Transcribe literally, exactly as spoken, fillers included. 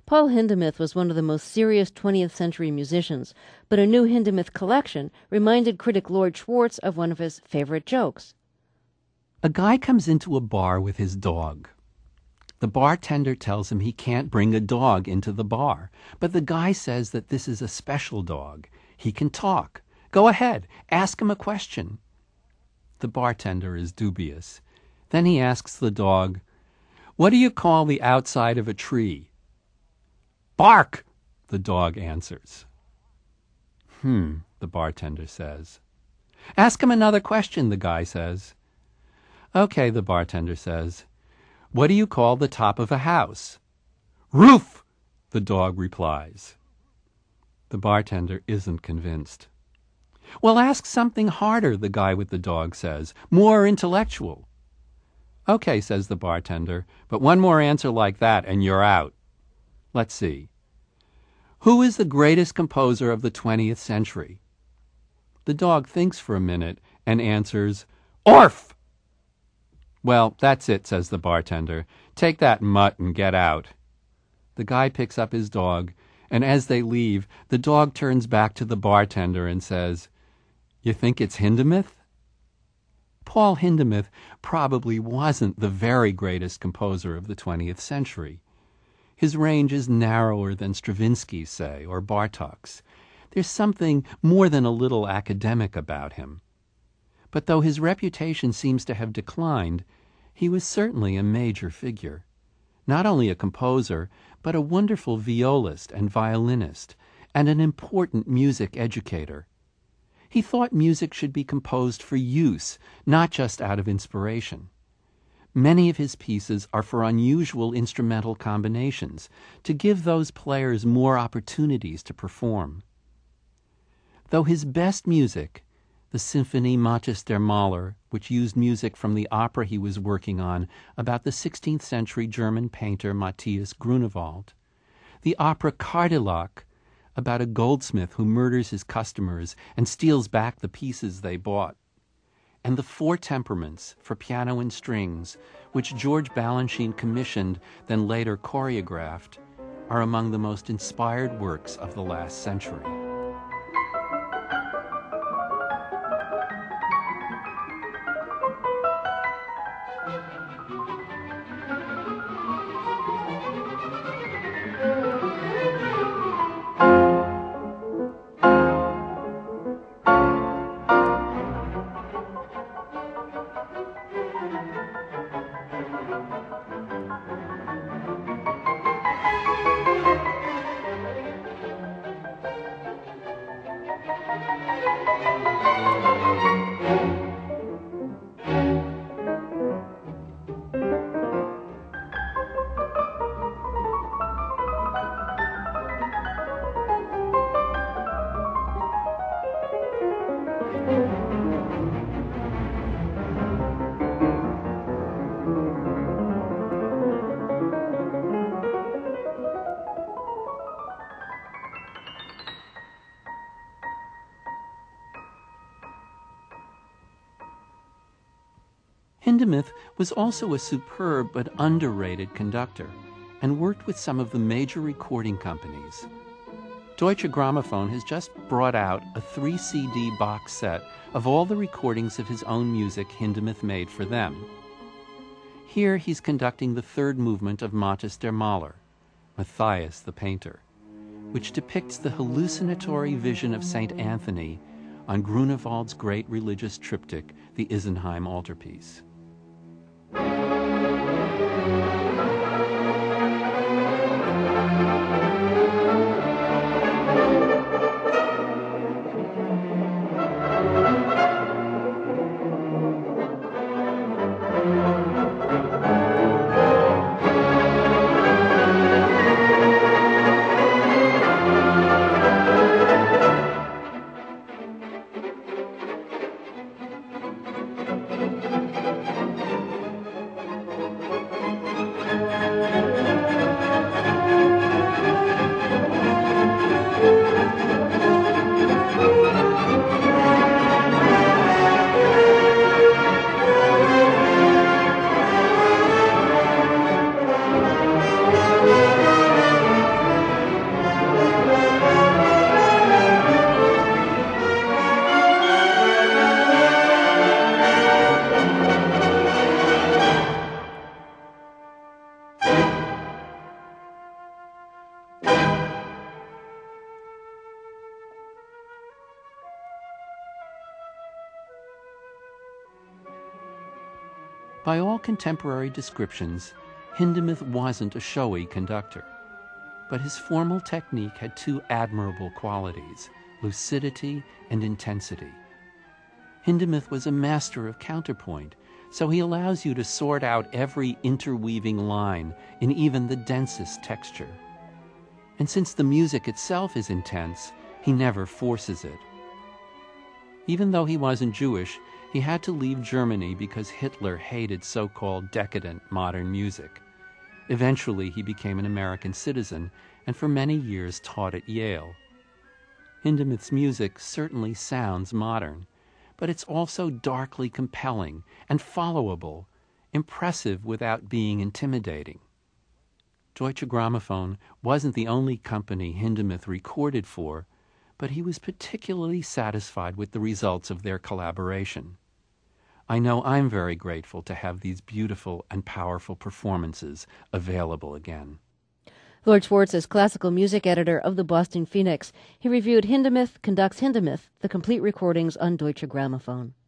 Paul Hindemith was one of the most serious twentieth century musicians, but a new Hindemith collection reminded critic Lord Schwartz of one of his favorite jokes. A guy comes into a bar with his dog. The bartender tells him he can't bring a dog into the bar, but the guy says that this is a special dog. He can talk. Go ahead, ask him a question. The bartender is dubious. Then he asks the dog, "What do you call the outside of a tree?" "Bark," the dog answers. Hmm, the bartender says. "Ask him another question," the guy says. "Okay," the bartender says. "What do you call the top of a house?" "Roof," the dog replies. The bartender isn't convinced. "Well, ask something harder," the guy with the dog says. "More intellectual." "Okay," says the bartender, "but one more answer like that and you're out. Let's see. Who is the greatest composer of the twentieth century?" The dog thinks for a minute and answers, "Orff!" "Well, that's it," says the bartender. "Take that mutt and get out." The guy picks up his dog, and as they leave, the dog turns back to the bartender and says, "You think it's Hindemith?" Paul Hindemith probably wasn't the very greatest composer of the twentieth century. His range is narrower than Stravinsky's, say, or Bartók's. There's something more than a little academic about him. But though his reputation seems to have declined, he was certainly a major figure. Not only a composer, but a wonderful violist and violinist, and an important music educator. He thought music should be composed for use, not just out of inspiration. Many of his pieces are for unusual instrumental combinations, to give those players more opportunities to perform. Though his best music, the Symphony Matthias der Maler, which used music from the opera he was working on about the sixteenth century German painter Matthias Grunewald, the opera Cardillac, about a goldsmith who murders his customers and steals back the pieces they bought, and the Four Temperaments for piano and strings, which George Balanchine commissioned, then later choreographed, are among the most inspired works of the last century. Hindemith was also a superb but underrated conductor and worked with some of the major recording companies. Deutsche Grammophon has just brought out a three C D box set of all the recordings of his own music Hindemith made for them. Here he's conducting the third movement of Matthias der Maler, Matthias the Painter, which depicts the hallucinatory vision of Saint Anthony on Grunewald's great religious triptych, the Isenheim Altarpiece. By all contemporary descriptions, Hindemith wasn't a showy conductor. But his formal technique had two admirable qualities: lucidity and intensity. Hindemith was a master of counterpoint, so he allows you to sort out every interweaving line in even the densest texture. And since the music itself is intense, he never forces it. Even though he wasn't Jewish, he had to leave Germany because Hitler hated so-called decadent modern music. Eventually, he became an American citizen and for many years taught at Yale. Hindemith's music certainly sounds modern, but it's also darkly compelling and followable, impressive without being intimidating. Deutsche Grammophon wasn't the only company Hindemith recorded for, but he was particularly satisfied with the results of their collaboration. I know I'm very grateful to have these beautiful and powerful performances available again. Lord Schwartz is classical music editor of the Boston Phoenix. He reviewed Hindemith Conducts Hindemith, the complete recordings on Deutsche Grammophon.